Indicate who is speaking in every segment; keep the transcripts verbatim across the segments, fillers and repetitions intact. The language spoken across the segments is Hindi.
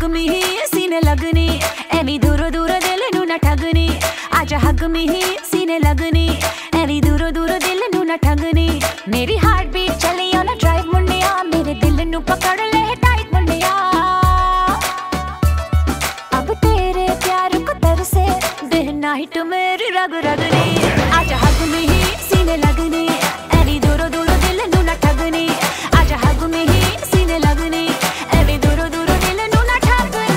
Speaker 1: हग में ही सीने लगनी, एवी दूरो दूरो दिल नू ना ठगनी। आजा हग में ही सीने लगनी, एवी दूरो दूरो दिल नू ना ठगनी। मेरी हार्ट बीट चली ऑन अ ड्राइव मुंडिया, मेरे दिल नू पकड़ ले टाइट मुंडिया। अब तेरे प्यार को तरसे दिन नाइट मेरी रग रगनी। आजा हग में ही सीने लगनी, एवी दूरो दूरो दिल नू ना ठगनी। आजा हग में ही सीने लगनी, एवी दूरो दूरो दिल नू ना ठगनी।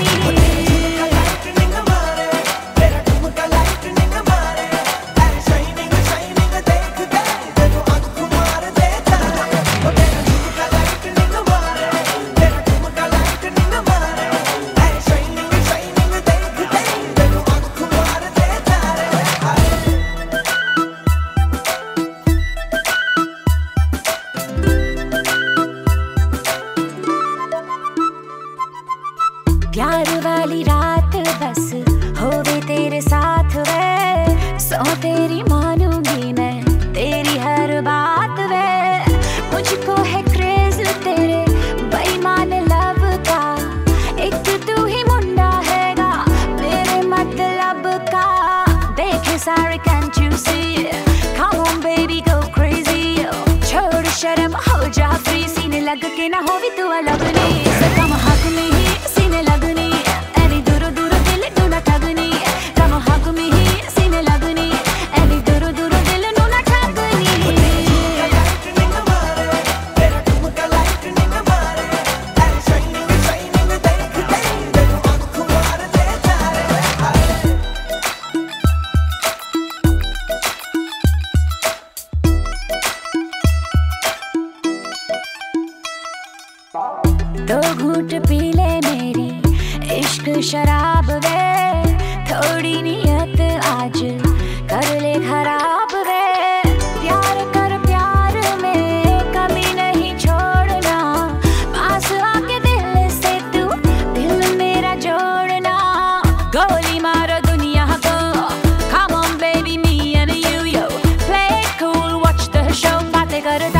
Speaker 1: प्यार वाली रात बस होवे तेरे साथ वे, सो तेरी मानूंगी मैं तेरी हर बात वे। मुझको है क्रेज तेरे बेईमान लव का, एक तू ही मुंडा हैगा मेरे मतलब का। देखे सारे can't you see, come on baby go crazy। छोड़ शर्म हो जा फ्री, सीने लग के ना होवी तू अलग नहीं। So come hug me ही सीने लगनी, एवी दूरो दूरो दिल नू ना ठगनी। come hug me ही सीने लगनी, एवी दूरो दूरो दिल नू ना ठगनी। दो घूंट पी ले मेरी इश्क शराब वे, थोड़ी नियत आज कर ले खराब वे। प्यार कर प्यार में कमी नहीं छोड़ना, पास आके दिल से तू दिल मेरा जोड़ना। गोली मारो दुनिया को, come on baby me and you yo, play it cool watch the show। बातें करता